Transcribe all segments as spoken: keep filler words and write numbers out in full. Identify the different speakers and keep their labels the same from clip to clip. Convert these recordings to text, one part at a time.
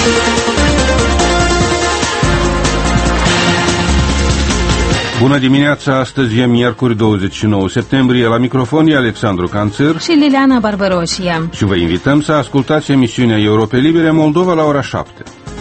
Speaker 1: Bună dimineața, astăzi e miercuri douăzeci și nouă septembrie, la microfon e Alexandru Canțăr
Speaker 2: și Liliana Barbaroșia.
Speaker 1: Și vă invităm să ascultați emisiunea Europe Libere Moldova la ora șapte.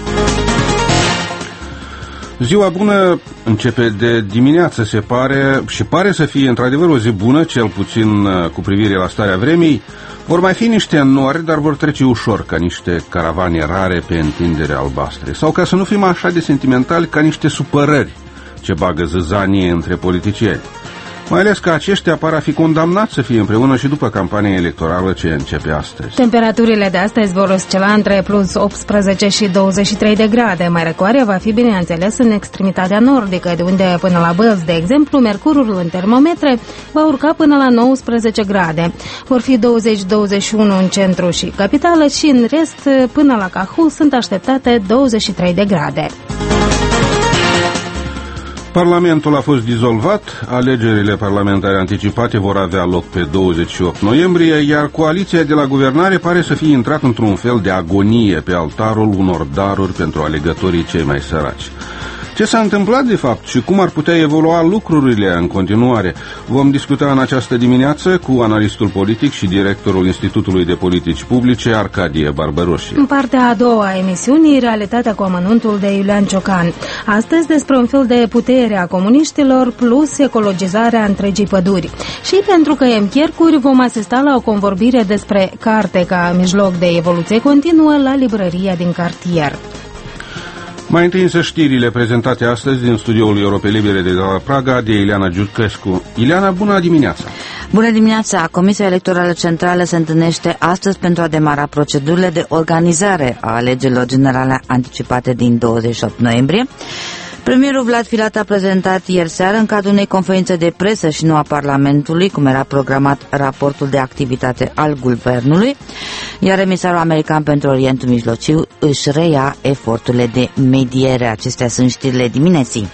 Speaker 1: Ziua bună începe de dimineață, se pare, și pare să fie într-adevăr o zi bună, cel puțin cu privire la starea vremii. Vor mai fi niște nori, dar vor trece ușor, ca niște caravane rare pe întindere albastre. Sau, ca să nu fim așa de sentimentali, ca niște supărări ce bagă zăzanie între politicieni. Mai ales că aceștia par a fi condamnați să fie împreună și după campania electorală ce începe astăzi.
Speaker 2: Temperaturile de astăzi vor oscila între plus optsprezece și douăzeci și trei de grade. Mai răcoare va fi, bineînțeles, în extremitatea nordică, de unde până la Bălți, de exemplu, mercurul în termometre va urca până la nouăsprezece grade. Vor fi douăzeci douăzeci și unu în centru și capitală și în rest, până la Cahul, sunt așteptate douăzeci și trei de grade.
Speaker 1: Parlamentul a fost dizolvat, alegerile parlamentare anticipate vor avea loc pe douăzeci și opt noiembrie, iar coaliția de la guvernare pare să fie intrat într-un fel de agonie pe altarul unor daruri pentru alegătorii cei mai săraci. Ce s-a întâmplat de fapt și cum ar putea evolua lucrurile în continuare? Vom discuta în această dimineață cu analistul politic și directorul Institutului de Politici Publice, Arcadie Barbaroșie.
Speaker 2: În partea a doua a emisiunii, realitatea cu amănuntul de Iulian Ciocan. Astăzi despre un fel de putere a comuniștilor plus ecologizarea întregii păduri. Și pentru că e miercuri, vom asista la o convorbire despre carte ca mijloc de evoluție continuă la librăria din cartier.
Speaker 1: Mai întâi însă știrile prezentate astăzi din studioul Europe Libere de la Praga de Ileana Giurcescu. Ileana, bună dimineața!
Speaker 3: Bună dimineața! Comisia Electorală Centrală se întâlnește astăzi pentru a demara procedurile de organizare a alegerilor generale anticipate din douăzeci și opt noiembrie. Premierul Vlad Filat a prezentat ieri seară în cadrul unei conferințe de presă și nu a Parlamentului, cum era programat, raportul de activitate al guvernului, iar emisarul american pentru Orientul Mijlociu își reia eforturile de mediere. Acestea sunt știrile dimineții.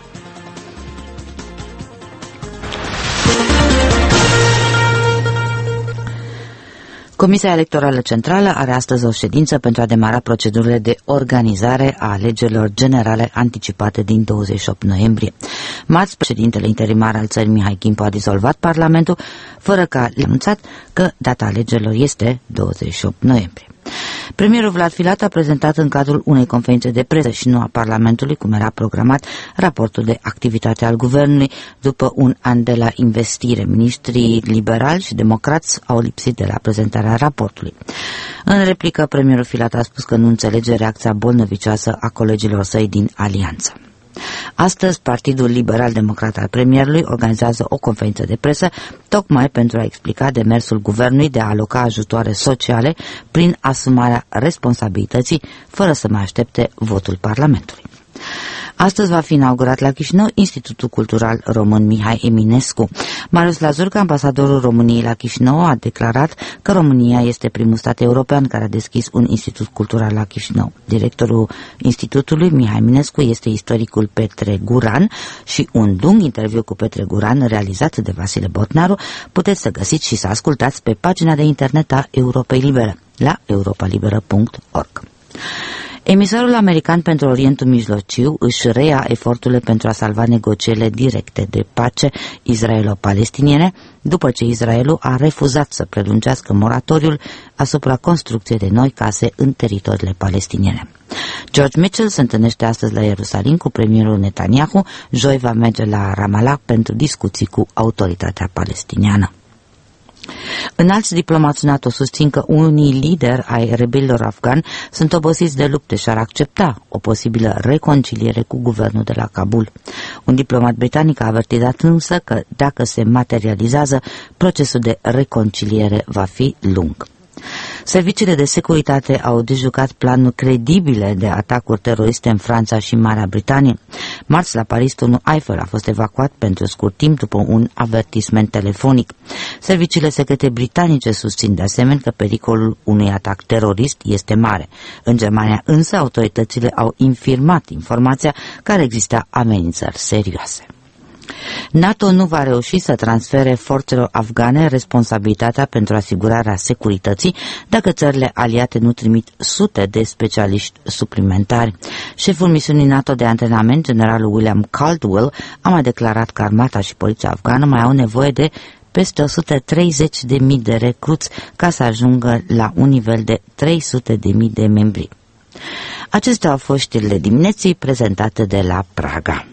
Speaker 3: Comisia Electorală Centrală are astăzi o ședință pentru a demara procedurile de organizare a alegerilor generale anticipate din douăzeci și opt noiembrie. Marți, președintele interimar al țării Mihai Gimpo a dizolvat Parlamentul, fără că a anunțat că data alegerilor este douăzeci și opt noiembrie. Premierul Vlad Filat a prezentat în cadrul unei conferințe de presă și nu a Parlamentului, cum era programat, raportul de activitate al guvernului după un an de la investire. Ministrii liberali și democrați au lipsit de la prezentarea raportului. În replică, premierul Filat a spus că nu înțelege reacția bolnăvicioasă a colegilor săi din alianță. Astăzi, Partidul Liberal-Democrat al premierului organizează o conferință de presă tocmai pentru a explica demersul guvernului de a aloca ajutoare sociale prin asumarea responsabilității, fără să mai aștepte votul Parlamentului. Astăzi va fi inaugurat la Chișinău Institutul Cultural Român Mihai Eminescu. Marius Lazurcă, ambasadorul României la Chișinău, a declarat că România este primul stat european care a deschis un institut cultural la Chișinău. Directorul Institutului, Mihai Eminescu, este istoricul Petre Guran și un lung interviu cu Petre Guran realizat de Vasile Botnaru puteți să găsiți și să ascultați pe pagina de internet a Europei Libere la europa liberă punct org. Emisarul american pentru Orientul Mijlociu își reia eforturile pentru a salva negocierile directe de pace israelo-palestiniene, după ce Israelul a refuzat să prelungească moratoriul asupra construcției de noi case în teritoriile palestiniene. George Mitchell se întâlnește astăzi la Ierusalim cu premierul Netanyahu, joi va merge la Ramallah pentru discuții cu autoritatea palestiniană. Înalți diplomați NATO susțin că unii lideri ai rebelilor afgani sunt obosiți de lupte și ar accepta o posibilă reconciliere cu guvernul de la Kabul. Un diplomat britanic a avertizat însă că dacă se materializează, procesul de reconciliere va fi lung. Serviciile de securitate au dejucat planuri credibile de atacuri teroriste în Franța și Marea Britanie. Marți, la Paris, turnul Eiffel a fost evacuat pentru scurt timp după un avertisment telefonic. Serviciile secrete britanice susțin de asemenea că pericolul unui atac terorist este mare. În Germania însă autoritățile au infirmat informația că ar exista amenințări serioase. NATO nu va reuși să transfere forțelor afgane responsabilitatea pentru asigurarea securității dacă țările aliate nu trimit sute de specialiști suplimentari. Șeful misiunii NATO de antrenament, generalul William Caldwell, a mai declarat că armata și poliția afgană mai au nevoie de peste o sută treizeci de mii de recruți ca să ajungă la un nivel de trei sute de mii de membri. Acestea au fost știrile dimineții prezentate de la Praga.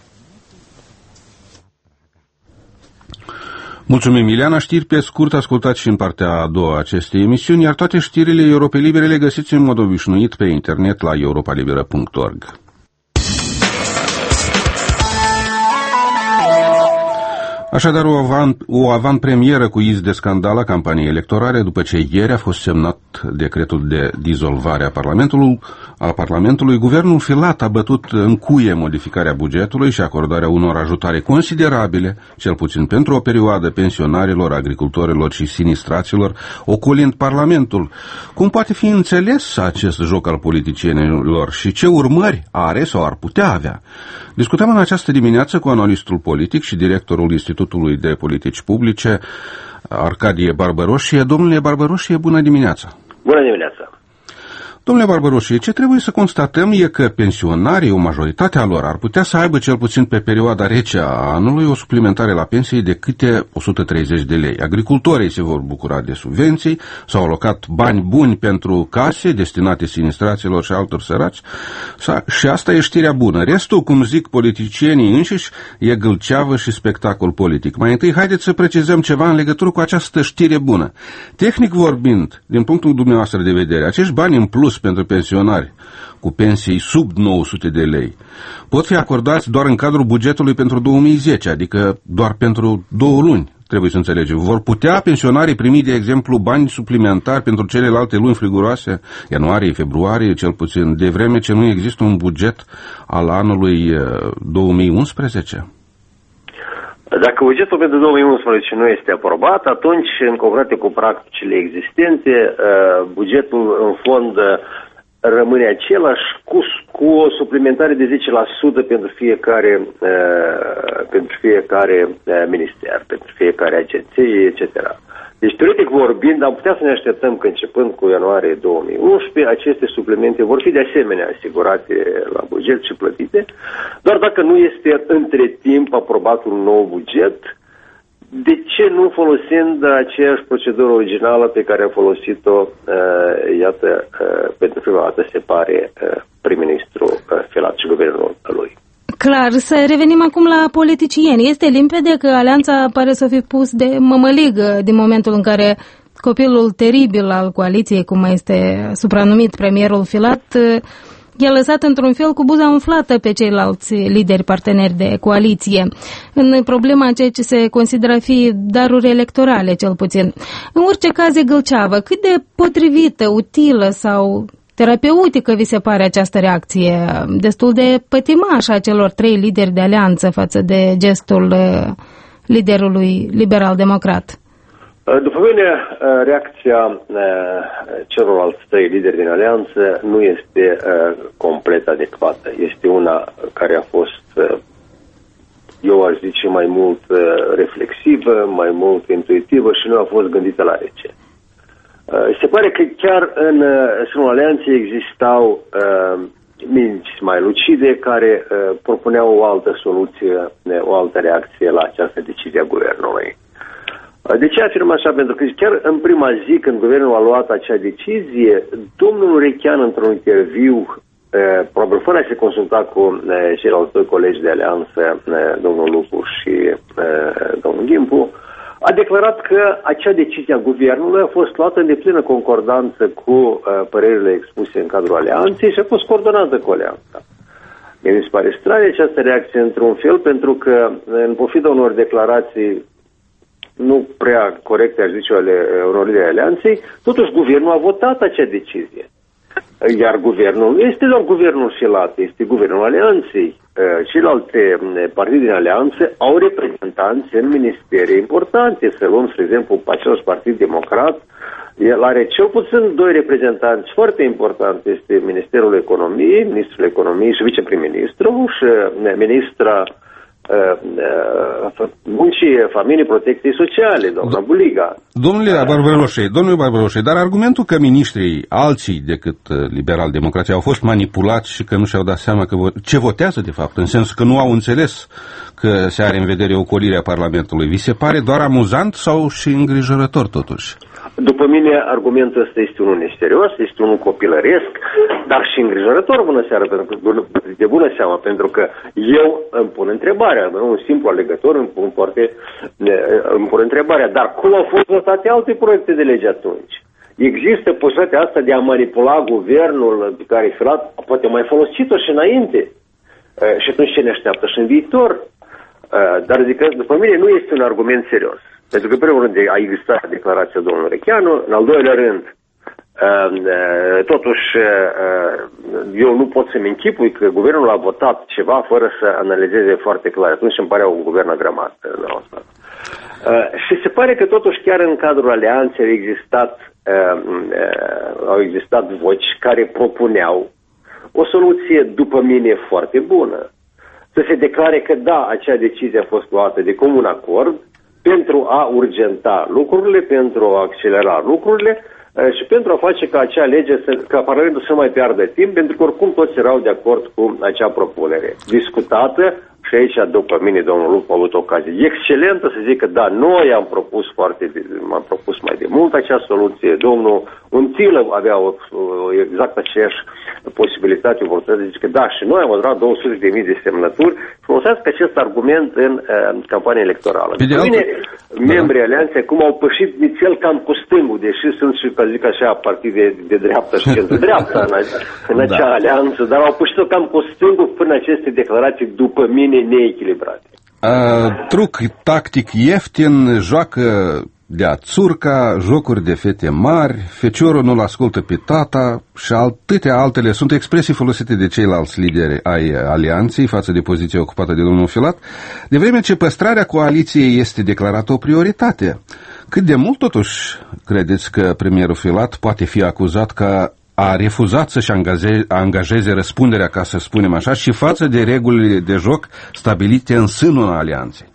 Speaker 1: Mulțumim, Ileana. Știri pe scurt, ascultați și în partea a doua a acestei emisiuni, iar toate știrile Europei Libere le găsiți în mod obișnuit pe internet la europa liberă punct org. Așadar, o, avant, o avantpremieră cu iz de scandal a campaniei electorale după ce ieri a fost semnat decretul de dizolvare a Parlamentului. A Parlamentului, guvernul Filat a bătut în cuie modificarea bugetului și acordarea unor ajutoare considerabile, cel puțin pentru o perioadă, pensionarilor, agricultorilor și sinistraților, ocolind Parlamentul. Cum poate fi înțeles acest joc al politicienilor și ce urmări are sau ar putea avea? Discutăm în această dimineață cu analistul politic și directorul Institutului de Politici Publice, Arcadie Barbăroșie. Domnule Barbăroșie, bună dimineața!
Speaker 4: Bună dimineața!
Speaker 1: Domnule Barbăroșie, ce trebuie să constatăm e că pensionarii, o majoritate a lor, ar putea să aibă cel puțin pe perioada rece a anului o suplimentare la pensii de câte o sută treizeci de lei. Agricultorii se vor bucura de subvenții, s-au alocat bani buni pentru case destinate sinistraților și altor săraci și asta e știrea bună. Restul, cum zic politicienii înșiși, e gâlceavă și spectacol politic. Mai întâi, haideți să precizăm ceva în legătură cu această știre bună. Tehnic vorbind, din punctul dumneavoastră de vedere, acești bani în plus pentru pensionari cu pensii sub nouă sute de lei pot fi acordați doar în cadrul bugetului pentru două mii zece, adică doar pentru două luni, trebuie să înțelegem. Vor putea pensionarii primi, de exemplu, bani suplimentari pentru celelalte luni friguroase, ianuarie, februarie, cel puțin, de vreme ce nu există un buget al anului două mii unsprezece?
Speaker 4: Dacă bugetul pentru două mii unsprezece nu este aprobat, atunci, în conformitate cu practicile existente, bugetul în fond rămâne același cu, cu o suplimentare de zece la sută pentru fiecare, pentru fiecare minister, pentru fiecare agenție, et cetera. Deci, teoretic vorbind, am putea să ne așteptăm că începând cu ianuarie două mii unsprezece, aceste suplemente vor fi de asemenea asigurate la buget și plătite, doar dacă nu este între timp aprobat un nou buget, de ce nu folosind aceeași procedură originală pe care a folosit-o, uh, iată, uh, pentru prima dată, se pare, uh, prim-ministru uh, Filat și guvernul lui.
Speaker 2: Clar, să revenim acum la politicieni. Este limpede că alianța pare să fi pus de mămăligă din momentul în care copilul teribil al coaliției, cum este supranumit premierul Filat, i-a lăsat într-un fel cu buza umflată pe ceilalți lideri parteneri de coaliție, în problema ceea ce se consideră a fi daruri electorale, cel puțin. În orice caz e gâlceavă. Cât de potrivită, utilă sau terapeutică vi se pare această reacție, destul de pătimașă a celor trei lideri de alianță față de gestul liderului liberal-democrat?
Speaker 4: După mine, reacția celorlalți trei lideri din alianță nu este complet adecvată. Este una care a fost, eu aș zice, mai mult reflexivă, mai mult intuitivă și nu a fost gândită la rece. Se pare că chiar în sânul alianței existau uh, minți mai lucide care uh, propuneau o altă soluție, o altă reacție la această decizie a guvernului. Uh, de ce afirm așa? Pentru că chiar în prima zi, când guvernul a luat acea decizie, domnul Urechean, într-un interviu, uh, probabil fără a se consulta cu uh, ceilalți doi colegi de alianță, uh, domnul Lupu și uh, domnul Ghimpu, a declarat că acea decizie a guvernului a fost luată în deplină concordanță cu uh, părerile expuse în cadrul alianței și a fost coordonată cu alianța. Mi se pare stranie această reacție într-un fel, pentru că, în pofida unor declarații nu prea corecte, aș zice, ale unor lideri alianței, totuși guvernul a votat acea decizie. Iar guvernul nu este doar guvernul Filat, este guvernul alianței. Celelalte partide din alianță au reprezentanți în ministere importante. Să luăm, spre exemplu, același Partid Democrat, el are cel puțin doi reprezentanți foarte importanti. Este Ministerul Economiei, Ministrul Economiei și viceprim-ministru și ministra muncii familiei protecției sociale, doamna Do- Buliga.
Speaker 1: Domnule Barbaroșe, domnule Barbaroșe, dar argumentul că ministrii alții decât liberal-democrații au fost manipulați și că nu și-au dat seama că vo- ce votează de fapt, în sensul că nu au înțeles că se are în vedere ocolirea Parlamentului, vi se pare doar amuzant sau și îngrijorător totuși?
Speaker 4: După mine, argumentul ăsta este unul neserios, este unul copilăresc, dar și îngrijorător, bună seara, pentru că, de bună seama, pentru că eu îmi pun întrebarea, un simplu alegător îmi pun, foarte, îmi pun întrebarea, dar cum au fost votate alte proiecte de lege atunci? Există posibilitatea asta de a manipula guvernul care e filat, poate mai folosit-o și înainte, și atunci ce ne așteaptă și în viitor? Dar zic că, după mine, nu este un argument serios. Pentru că, în primul rând, a existat declarația domnului Recheanu, în al doilea rând, totuși, eu nu pot să-mi închipui că guvernul a votat ceva fără să analizeze foarte clar. Atunci îmi pare un guvern agremat. Și se pare că, totuși, chiar în cadrul alianței au existat, au existat voci care propuneau o soluție, după mine, foarte bună. Să se declare că, da, acea decizie a fost luată de comun acord, pentru a urgenta lucrurile, pentru a accelera lucrurile și pentru a face ca acea lege, să, ca Parlamentul să nu mai piardă timp, pentru că oricum toți erau de acord cu acea propunere discutată. Și aici, după mine, domnul Lupu a avut ocazie excelentă să zică, da, noi am propus foarte, am propus mai de mult acea soluție. Domnul Untilă avea o, exact aceeași posibilitate, o să zice că da, și noi am adunat două sute de mii de semnături. Folosească acest argument în uh, campania electorală. Pe mine, membrii da. Alianței cum au pășit nițel cam cu stângul, deși sunt și, ca zic așa, partide de dreapta și centru dreapta în, în acea da. alianță, dar au pășit-o cam cu stângul până aceste declarații, după mine, neechilibrate.
Speaker 1: Uh, truc tactic ieftin, joacă de-a țurca, jocuri de fete mari, feciorul nu-l ascultă pe tata și atâtea altele sunt expresii folosite de ceilalți lideri ai alianței față de poziția ocupată de domnul Filat, de vreme ce păstrarea coaliției este declarată o prioritate. Cât de mult totuși credeți că premierul Filat poate fi acuzat că a refuzat să-și angajeze, angajeze răspunderea, ca să spunem așa, și față de regulile de joc stabilite în sânul alianței?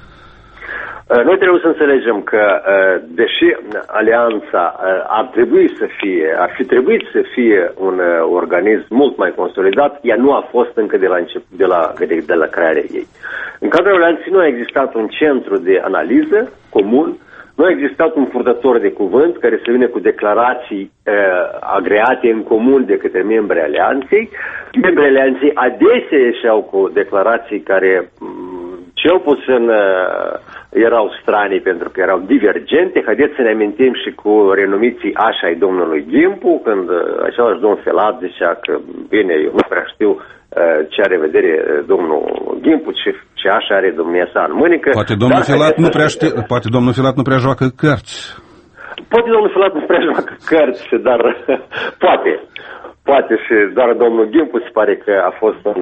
Speaker 4: Noi trebuie să înțelegem că, deși alianța ar trebui să fie, ar fi trebuit să fie un organism mult mai consolidat, ea nu a fost încă de la, încep, de la, de, de la crearea ei. În cadrul alianței nu a existat un centru de analiză comun, nu a existat un purtător de cuvânt care să vină cu declarații uh, agreate în comun de către membrii alianței. Membrii alianței adesea ieșeau cu declarații care um, cel puțin uh, erau stranii pentru că erau divergente. Haideți să ne amintim și cu renumiții așa ai domnului Ghimpu, când uh, același domn Filat zicea că, bine, eu nu prea știu ce are vedere domnul Ghimpu, ce, ce așa are domnia sa în mânică.
Speaker 1: Poate domnul, Filat nu prea știe, poate domnul Filat nu prea joacă cărți.
Speaker 4: Poate domnul Filat nu prea joacă cărți, dar poate. Poate și doar domnul Ghimpu se pare că a fost un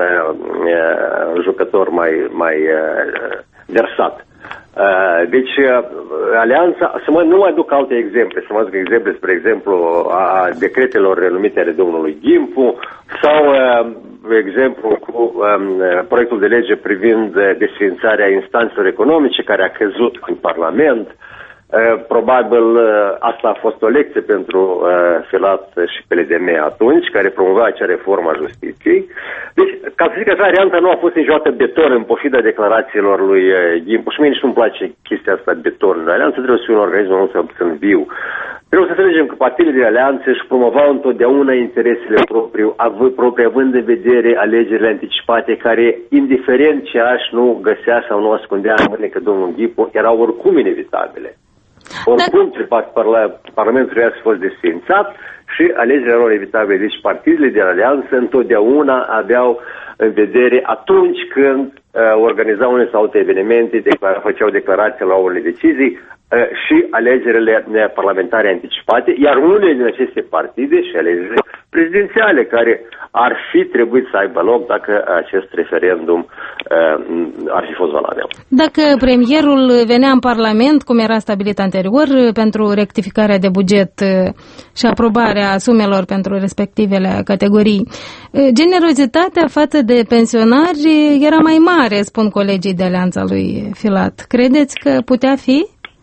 Speaker 4: uh, jucător mai, mai uh, versat. Uh, deci, uh, alianța, să mă, nu mai duc alte exemple, să mă duc exemple, spre exemplu, a decretelor renumite ale domnului Ghimpu sau uh, exemplu cu um, proiectul de lege privind desființarea instanțelor economice care a căzut în Parlament. Uh, probabil uh, asta a fost o lecție pentru uh, Filat și P L D M atunci, care promova acea reformă a justiției. Deci, ca să zic așa, alianța nu a fost niciodată beton în pofida declarațiilor lui uh, Ghimpu. Și mie nici nu-mi place chestia asta beton. Alianța trebuie să fie un organism mult să puțin viu. Trebuie să înțelegem că partidele de alianțe își promovau întotdeauna interesele proprii, proprii, având în vedere alegerile anticipate, care, indiferent ce aș nu găsea sau nu ascundea în mâine că domnul Ghimpu, erau oricum inevitabile. Oricum, Parlamentul trebuia să fost desființat și alegerile erau inevitabile. Deci partidele de alianță întotdeauna aveau în vedere atunci când uh, organizau unele sau alte evenimente, declara, făceau declarații la unele decizii uh, și alegerile parlamentare anticipate, iar unele din aceste partide și alegerile prezidențiale, care ar fi trebuit să aibă loc dacă acest referendum uh, ar fi fost valabil.
Speaker 2: Dacă premierul venea în Parlament, cum era stabilit anterior, pentru rectificarea de buget și aprobarea sumelor pentru respectivele categorii, generozitatea față de pensionari era mai mare, spun colegii de Alianța lui Filat. Credeți că putea fi?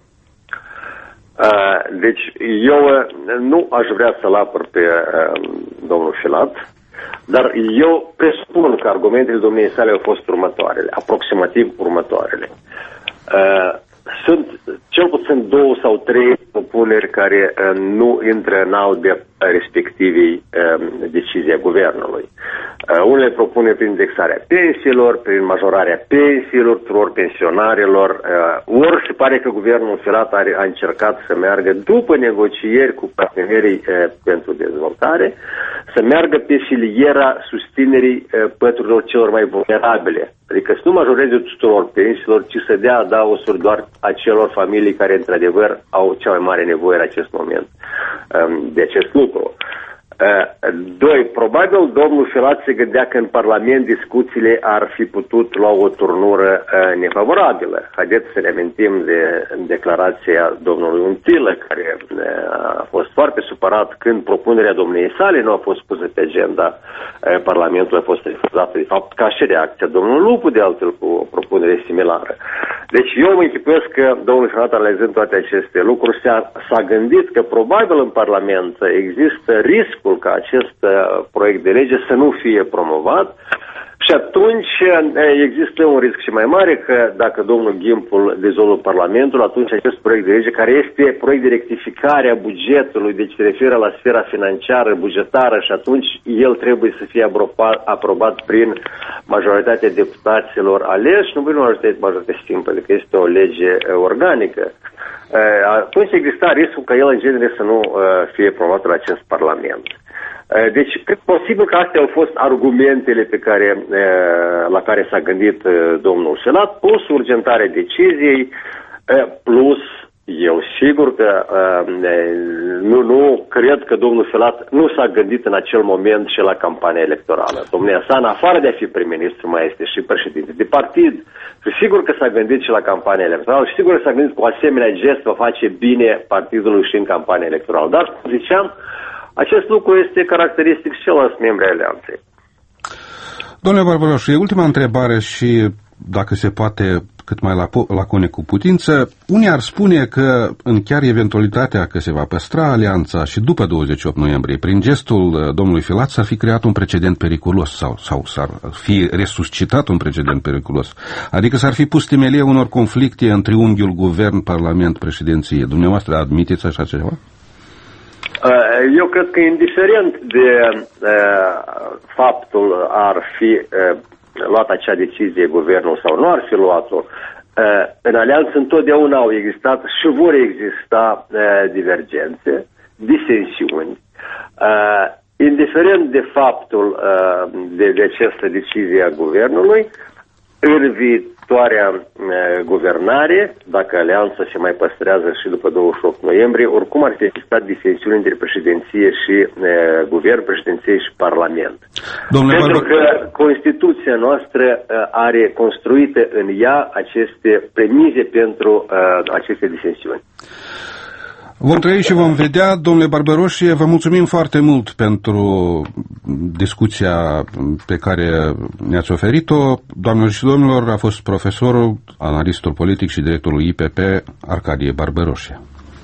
Speaker 4: Deci eu nu aș vrea să-l apăr pe domnul Filat, dar eu presupun că argumentele domniei sale au fost următoarele, aproximativ următoarele. Sunt cel puțin două sau trei propuneri care nu intră în audit respectivii decizia guvernului. Unele propune prin indexarea pensiilor, prin majorarea pensiilor tuturor pensionarilor, ori se pare că guvernul Filat a încercat să meargă după negocieri cu partenerii pentru dezvoltare, să meargă pe filiera susținerii păturilor celor mai vulnerabile. Adică să nu majoreze tuturor pensiilor, ci să dea adaosuri doar acelor familii care într-adevăr au cea mai mare nevoie în acest moment de acest lucru. Doi, probabil domnul Filat se gândea că în Parlament discuțiile ar fi putut lua o turnură nefavorabilă. Haideți să ne amintim de declarația domnului Untilă, care a fost foarte supărat când propunerea domniei sale nu a fost pusă pe agenda Parlamentului, a fost refuzată, de fapt, ca și reacția domnului Lupu, de altfel, cu o propunere similară. Deci eu mă închipuiesc că domnul Filat, analizând toate aceste lucruri, s-a, s-a gândit că probabil în Parlament există riscul ca acest uh, proiect de lege să nu fie promovat și atunci există un risc și mai mare că dacă domnul Ghimpul dizolvă Parlamentul, atunci acest proiect de lege, care este proiect de rectificare a bugetului, deci se referă la sfera financiară, bugetară și atunci el trebuie să fie aprobat, aprobat prin majoritatea deputaților aleși, nu prin majoritate simplă, că este o lege organică. Atunci exista riscul ca el în genere să nu fie promovat în acest Parlament. Deci, cred posibil că astea au fost argumentele pe care, la care s-a gândit domnul Filat, plus urgentarea deciziei, plus eu sigur că nu, nu cred că domnul Filat nu s-a gândit în acel moment și la campania electorală. Domnia sa, în afară de a fi prim-ministru, mai este și președinte de partid. Și sigur că s-a gândit și la campania electorală și sigur că s-a gândit că o asemenea gest va face bine partidului și în campania electorală. Dar, cum ziceam, acest lucru este caracteristic și celorlalți membri ai Alianței.
Speaker 1: Domnule Barbaroșu, e ultima întrebare și, dacă se poate, cât mai laconic cu putință. Unii ar spune că, în chiar eventualitatea că se va păstra alianța și după douăzeci și opt noiembrie, prin gestul domnului Filat s-ar fi creat un precedent periculos sau, sau s-ar fi resuscitat un precedent periculos. Adică s-ar fi pus temelie unor conflicte în triunghiul guvern-parlament-președinție. Dumneavoastră admiteți așa ceva?
Speaker 4: Eu cred că indiferent de uh, faptul ar fi uh, luat acea decizie guvernul sau nu ar fi luat-o, uh, în alianță întotdeauna au existat și vor exista uh, divergențe, disensiuni. Uh, indiferent de faptul uh, de, de această decizie a guvernului, în viitoarea uh, guvernare, dacă alianța se mai păstrează și după douăzeci și opt noiembrie, oricum ar fi existat disensiuni între președinție și uh, guvern, președinție și parlament. Domnule Pentru Barbar... că Constituția noastră uh, are construite în ea aceste premize pentru uh, aceste disensiuni.
Speaker 1: Vom trăi și vom vedea. Domnule Barbaroșie, vă mulțumim foarte mult pentru discuția pe care ne-ați oferit-o. Doamnelor și domnilor, a fost profesorul, analistul politic și directorul I P P, Arcadie Barbaroșie.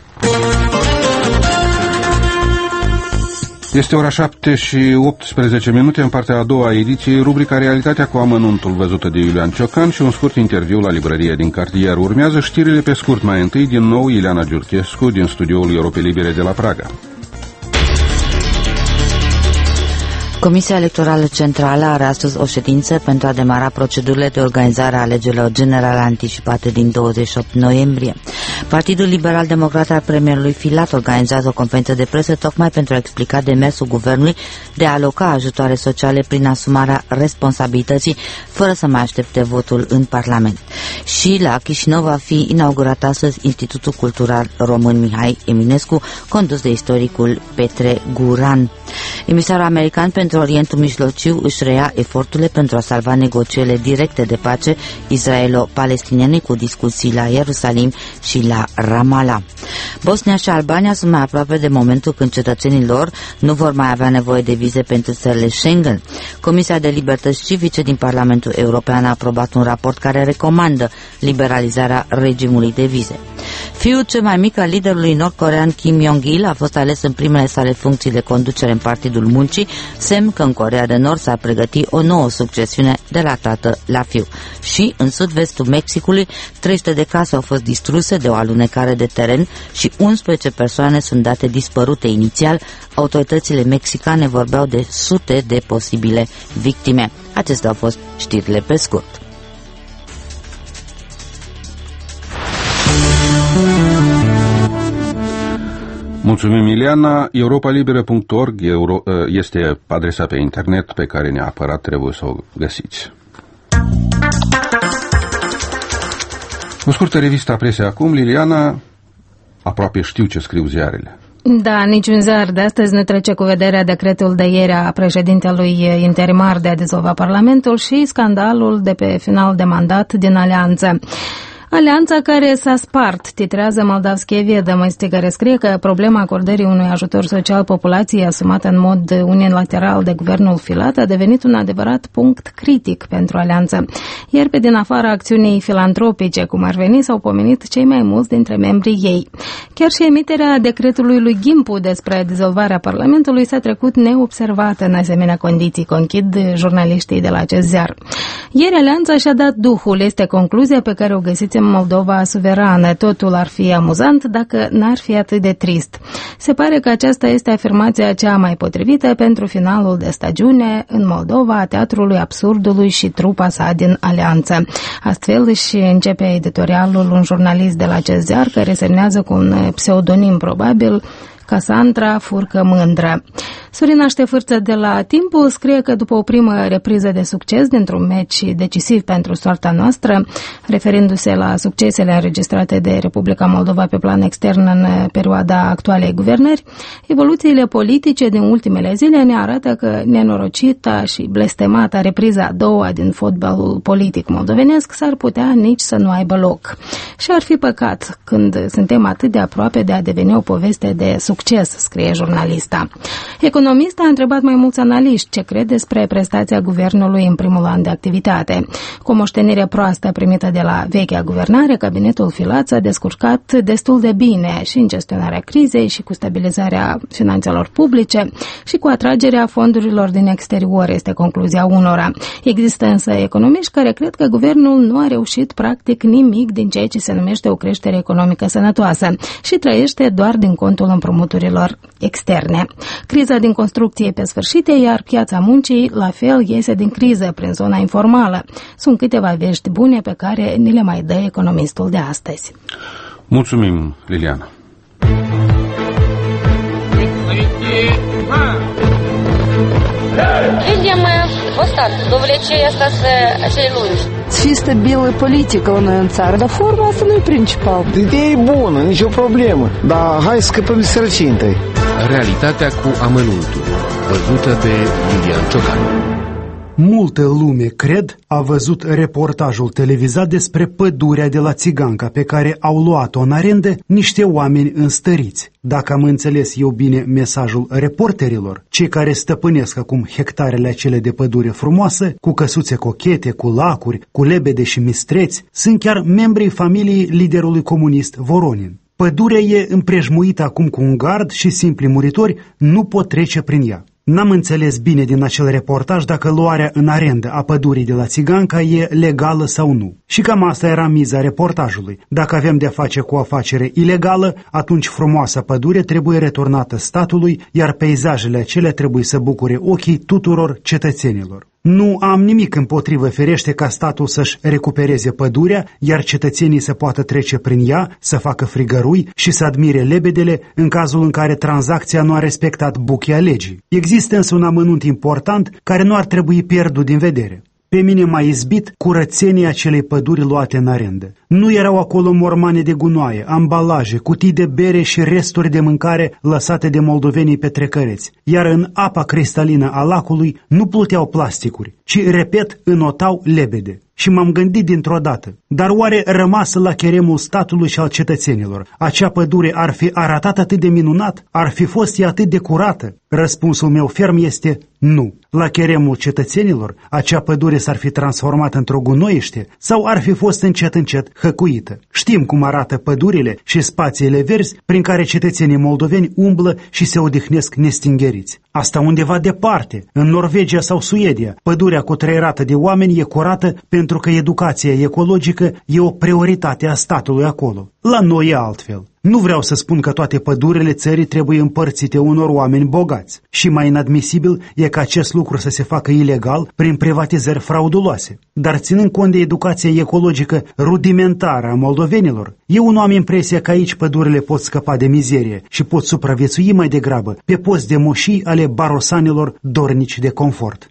Speaker 1: Este ora șapte și optsprezece minute. În partea a doua a ediției, rubrica Realitatea cu amănuntul, văzută de Iulian Ciocan, și un scurt interviu la librăria din cartier. Urmează știrile pe scurt. Mai întâi, din nou, Ileana Giurchescu din studioul Europei Libere de la Praga.
Speaker 3: Comisia Electorală Centrală are astăzi o ședință pentru a demara procedurile de organizare a alegerilor generale anticipate din douăzeci și opt noiembrie. Partidul Liberal-Democrat al premierului Filat organizează o conferință de presă tocmai pentru a explica demersul guvernului de a aloca ajutoare sociale prin asumarea responsabilității, fără să mai aștepte votul în Parlament. Și la Chișinău va fi inaugurat astăzi Institutul Cultural Român Mihai Eminescu, condus de istoricul Petre Guran. Emisarul american pentru Orientul Mijlociu își reia eforturile pentru a salva negocierile directe de pace israelo-palestiniene cu discuții la Ierusalim și la Ramallah. Bosnia și Albania sunt mai aproape de momentul când cetățenii lor nu vor mai avea nevoie de vize pentru țările Schengen. Comisia de Libertăți Civice din Parlamentul European a aprobat un raport care recomandă liberalizarea regimului de vize. Fiul cel mai mic al liderului nord-corean Kim Jong-il a fost ales în primele sale funcții de conducere în Partidul Muncii, semn că în Coreea de Nord s-ar pregăti o nouă succesiune de la tată la fiu. Și în sud-vestul Mexicului, trei sute de case au fost distruse de o alunecare de teren și unsprezece persoane sunt date dispărute inițial. Autoritățile mexicane vorbeau de sute de posibile victime. Acestea au fost știrile pe scurt.
Speaker 1: Mulțumim, Ileana. europa liberă punct org este adresa pe internet pe care neapărat trebuie să o găsiți. O scurtă revistă presei acum, Liliana. Aproape știu ce scriu ziarele.
Speaker 2: Da, niciun ziar de astăzi ne trece cu vederea decretul de ieri a președintelui interimar de a dizolva Parlamentul și scandalul de pe final de mandat din Alianță. Alianța care s-a spart, titrează Moldavskие Ведомости, care scrie că problema acordării unui ajutor social populației asumată în mod unilateral de guvernul Filat a devenit un adevărat punct critic pentru Alianță. Iar pe din afara acțiunii filantropice, cum ar veni, s-au pomenit cei mai mulți dintre membrii ei. Chiar și emiterea decretului lui Gimpu despre dizolvarea Parlamentului s-a trecut neobservată în asemenea condiții, conchid jurnaliștii de la acest ziar. Ieri Alianța și-a dat duhul, este concluzia pe care o găsiți în Moldova suverană. Totul ar fi amuzant dacă n-ar fi atât de trist. Se pare că aceasta este afirmația cea mai potrivită pentru finalul de stagiune în Moldova a teatrului absurdului și trupa sa din Alianță. Astfel își începe editorialul un jurnalist de la acest ziar care semnează cu un pseudonim probabil Casandra Furcă Mândră. Sorina Ștefârță de la Timpul scrie că după o primă repriză de succes dintr-un meci decisiv pentru soarta noastră, referindu-se la succesele înregistrate de Republica Moldova pe plan extern în perioada actualei guvernări, evoluțiile politice din ultimele zile ne arată că nenorocita și blestemata repriza a doua din fotbalul politic moldovenesc s-ar putea nici să nu aibă loc. Și ar fi păcat când suntem atât de aproape de a deveni o poveste de succes, scrie jurnalista. Economista a întrebat mai mulți analiști ce cred despre prestația guvernului în primul an de activitate. Cu o moștenire proastă primită de la vechea guvernare, cabinetul Filat s-a descurcat destul de bine și în gestionarea crizei și cu stabilizarea finanțelor publice și cu atragerea fondurilor din exterior, este concluzia unora. Există însă economiști care cred că guvernul nu a reușit practic nimic din ceea ce se numește o creștere economică sănătoasă și trăiește doar din contul împrumuturilor externe. Criza din construcție pe sfârșit, iar piața muncii la fel iese din criză prin zona informală. Sunt câteva vești bune pe care ni le mai dă economistul de astăzi.
Speaker 1: Mulțumim, Liliana.
Speaker 5: Видимо, вот так, до влечения остаться целуешь.
Speaker 6: Чисто белая политика у нас în țară, dar forma asta nu e principal.
Speaker 7: Ideea e bună, nicio problemă, dar hai să scăpăm de sărăcie întâi.
Speaker 8: Realitatea cu amănuntul, văzută de Iulian Ciocan.
Speaker 9: Multă lume, cred, a văzut reportajul televizat despre pădurea de la Țiganca pe care au luat-o în arendă niște oameni înstăriți. Dacă am înțeles eu bine mesajul reporterilor, cei care stăpânesc acum hectarele acele de pădure frumoasă, cu căsuțe cochete, cu lacuri, cu lebede și mistreți, sunt chiar membrii familiei liderului comunist Voronin. Pădurea e împrejmuită acum cu un gard și simpli muritori nu pot trece prin ea. N-am înțeles bine din acel reportaj dacă luarea în arendă a pădurii de la Țiganca e legală sau nu. Și cam asta era miza reportajului. Dacă avem de-a face cu o afacere ilegală, atunci frumoasa pădure trebuie returnată statului, iar peisajele acelea trebuie să bucure ochii tuturor cetățenilor. Nu am nimic împotrivă, ferește, ca statul să-și recupereze pădurea, iar cetățenii să poată trece prin ea, să facă frigărui și să admire lebedele în cazul în care tranzacția nu a respectat buchea legii. Există însă un amănunt important care nu ar trebui pierdut din vedere. Pe mine m-a izbit curățenia acelei păduri luate în arendă. Nu erau acolo mormane de gunoaie, ambalaje, cutii de bere și resturi de mâncare lăsate de moldovenii pe trecăreți, iar în apa cristalină a lacului nu pluteau plasticuri, ci, repet, înotau lebede. Și m-am gândit dintr-o dată, dar oare rămasă la cheremul statului și al cetățenilor, acea pădure ar fi arătat atât de minunat? Ar fi fost ea atât de curată? Răspunsul meu ferm este nu. La cheremul cetățenilor, acea pădure s-ar fi transformat într-o gunoiește sau ar fi fost încet încet hăcuită. Știm cum arată pădurile și spațiile verzi prin care cetățenii moldoveni umblă și se odihnesc nestingheriți. Asta undeva departe, în Norvegia sau Suedia, pădurea cutreierată de oameni e curată pentru că educația ecologică e o prioritate a statului acolo. La noi e altfel. Nu vreau să spun că toate pădurile țării trebuie împărțite unor oameni bogați. Și mai inadmisibil e ca acest lucru să se facă ilegal prin privatizări frauduloase. Dar ținând cont de educația ecologică rudimentară a moldovenilor, eu nu am impresia că aici pădurile pot scăpa de mizerie și pot supraviețui mai degrabă pe post de moșii ale barosanilor dornici de confort.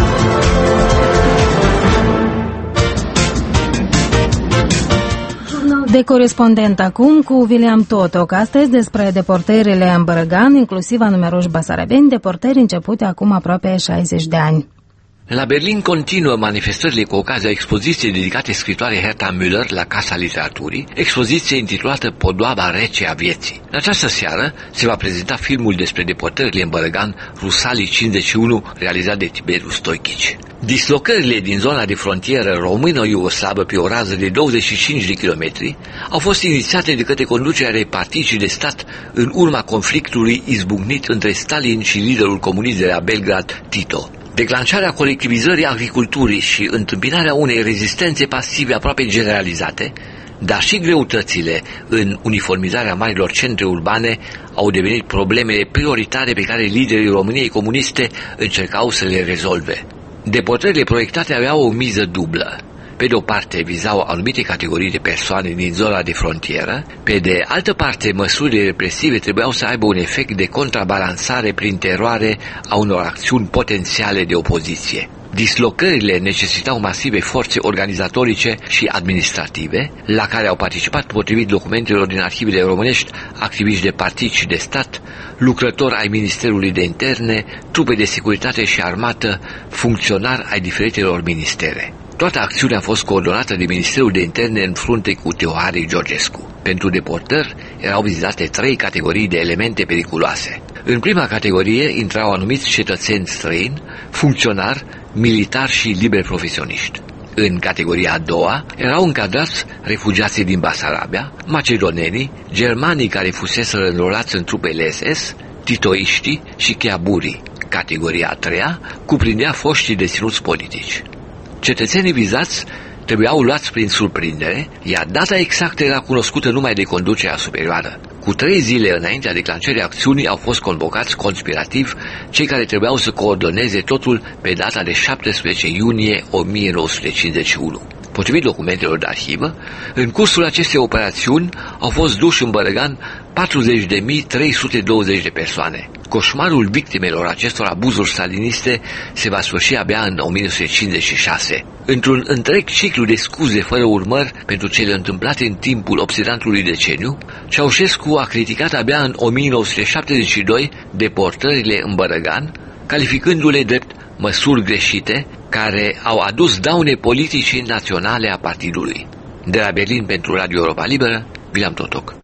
Speaker 2: De corespondent acum cu William Totoc, astăzi despre deportările în Bărăgan, inclusiv a numeroși basarabeni, deportări începute acum aproape șaizeci de ani.
Speaker 10: La Berlin continuă manifestările cu ocazia expoziției dedicate scritoarei Herta Müller la Casa Literaturii, expoziție intitulată Podoaba rece a vieții. În această seară se va prezenta filmul despre deportările în Bărăgan, Rusalii cincizeci și unu, realizat de Tiberiu Stoichici. Dislocările din zona de frontieră română-iugoslavă pe o rază de douăzeci și cinci de kilometri au fost inițiate de către conducerea repartiției de stat în urma conflictului izbucnit între Stalin și liderul comunist de la Belgrad, Tito. Declanșarea colectivizării agriculturii și întâmpinarea unei rezistențe pasive aproape generalizate, dar și greutățile în uniformizarea marilor centre urbane au devenit problemele prioritare pe care liderii României comuniste încercau să le rezolve. Deportările proiectate aveau o miză dublă. Pe de o parte vizau anumite categorii de persoane din zona de frontieră, pe de altă parte măsurile represive trebuiau să aibă un efect de contrabalansare prin teroare a unor acțiuni potențiale de opoziție. Dislocările necesitau masive forțe organizatorice și administrative, la care au participat, potrivit documentelor din arhivele românești, activiști de partid și de stat, lucrători ai Ministerului de Interne, trupe de securitate și armată, funcționari ai diferitelor ministere. Toată acțiunea a fost coordonată de Ministerul de Interne în frunte cu Teohari Georgescu. Pentru deportări erau vizate trei categorii de elemente periculoase. În prima categorie intrau anumiți cetățeni străini, funcționari, militari și liberi profesioniști. În categoria a doua erau încadrați refugiații din Basarabia, macedonenii, germanii care fuseseră înrolați în trupele S S, titoiștii și cheaburii. Categoria a treia cuprindea foștii deținuți politici. Cetățenii vizați trebuiau luați prin surprindere, iar data exactă era cunoscută numai de conducerea superioară. Cu trei zile înaintea declanșării acțiunii au fost convocați conspirativ cei care trebuiau să coordoneze totul pe data de șaptesprezece iunie o mie nouă sute cincizeci și unu. Potrivit documentelor de arhivă, în cursul acestei operațiuni au fost duși în Bărăgan patruzeci de mii trei sute douăzeci de persoane. Coșmarul victimelor acestor abuzuri staliniste se va sfârși abia în o mie nouă sute cincizeci și șase. Într-un întreg ciclu de scuze fără urmări pentru cele întâmplate în timpul obsedantului deceniu, Ceaușescu a criticat abia în o mie nouă sute șaptezeci și doi deportările în Bărăgan, calificându-le drept măsuri greșite care au adus daune politicii naționale a partidului. De la Berlin pentru Radio Europa Liberă, William Totoc.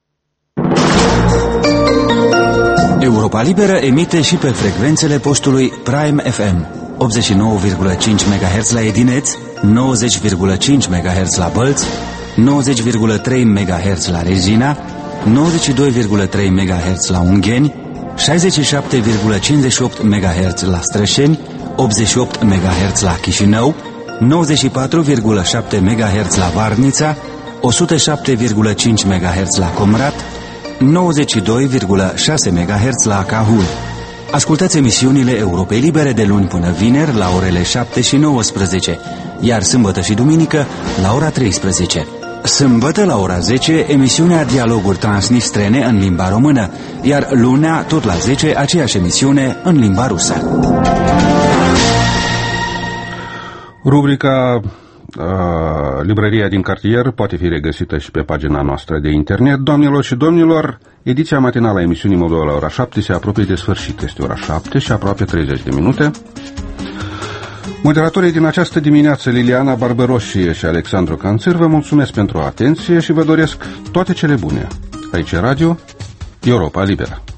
Speaker 11: Europa Liberă emite și pe frecvențele postului Prime F M, optzeci și nouă virgulă cinci megahertz la Edineț, nouăzeci virgulă cinci megahertz la Bălți, nouăzeci virgulă trei megahertz la Regina, nouăzeci și doi virgulă trei megahertz la Ungheni, șaizeci și șapte virgulă cincizeci și opt megahertz la Strășeni, optzeci și opt megahertz la Chișinău, nouăzeci și patru virgulă șapte megahertz la Varnița, o sută șapte virgulă cinci megahertz la Comrat, nouăzeci și doi virgulă șase megahertz la Cahul. Ascultați emisiunile Europei Libere de luni până vineri la orele șapte și nouăsprezece, iar sâmbătă și duminică la ora treisprezece. Sâmbătă la ora zece, emisiunea Dialoguri Transnistrene în limba română, iar lunea, tot la zece, aceeași emisiune în limba rusă.
Speaker 1: Rubrica uh, Librăria din cartier poate fi regăsită și pe pagina noastră de internet. Doamnelor și domnilor, ediția matinală a emisiunii Moldova la ora șapte se apropie de sfârșit. Este ora șapte și aproape treizeci de minute. Moderatorii din această dimineață, Liliana Barberoșie și Alexandru Canțir, vă mulțumesc pentru atenție și vă doresc toate cele bune. Aici e Radio Europa Liberă.